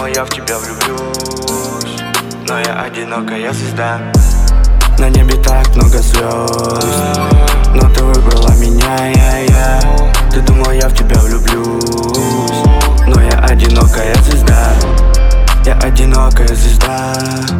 думал, я в тебя влюблюсь, но я одинокая звезда. На небе так много звезд, но ты выбрала меня, я. Ты думал, я в тебя влюблюсь, но я одинокая звезда. Я одинокая звезда,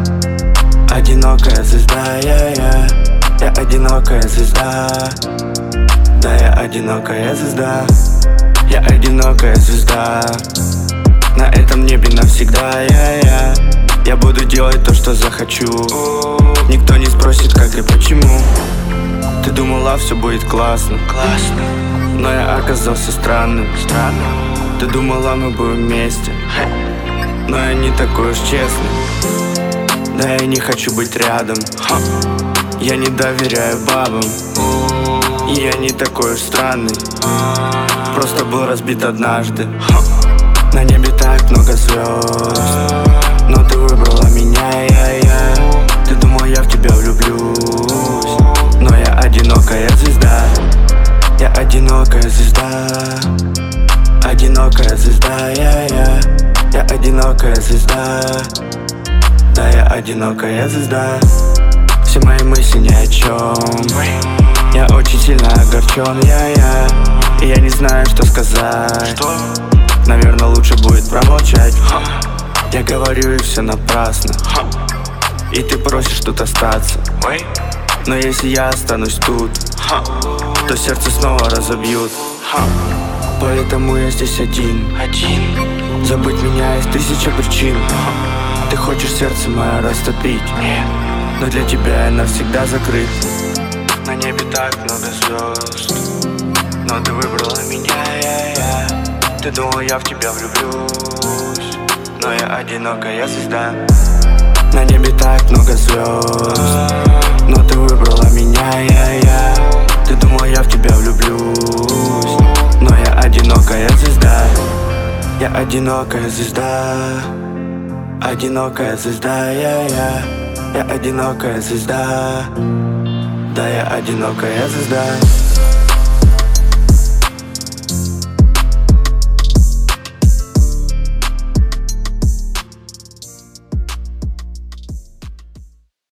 одинокая звезда, я. Я одинокая звезда, да, я одинокая звезда. Я одинокая звезда, на этом небе навсегда, я. Я буду делать то, что захочу, никто не спросит, как и почему. Ты думала, все будет классно, но я оказался странным. Ты думала, мы будем вместе, но я не такой уж честный. Да, я не хочу быть рядом, я не доверяю бабам, и я не такой уж странный, просто был разбит однажды. На небе так много звезд, но ты выбрала меня, я. Ты думал, я в тебя влюблюсь, но я одинокая звезда. Я одинокая звезда, одинокая звезда, я. Я одинокая звезда, да, я одинокая звезда. Все мои мысли ни о чем, я очень сильно огорчен, я. И я не знаю, что сказать, наверное, лучше будет промолчать. Я говорю, и все напрасно, и ты просишь тут остаться. Но если я останусь тут, то сердце снова разобьют. Поэтому я здесь один. Забыть меня есть 1000 причин. Ты хочешь сердце мое растопить, но для тебя я навсегда закрыт. На небе так много звезд, но ты выбрала меня, я. Ты думал, я в тебя влюблюсь, но я одинокая звезда. На небе так много звезд, но ты выбрала меня, я. Ты думал, я в тебя влюблюсь, но я одинокая звезда. Я одинокая звезда, одинокая звезда, я. Я одинокая звезда, да, я одинокая звезда.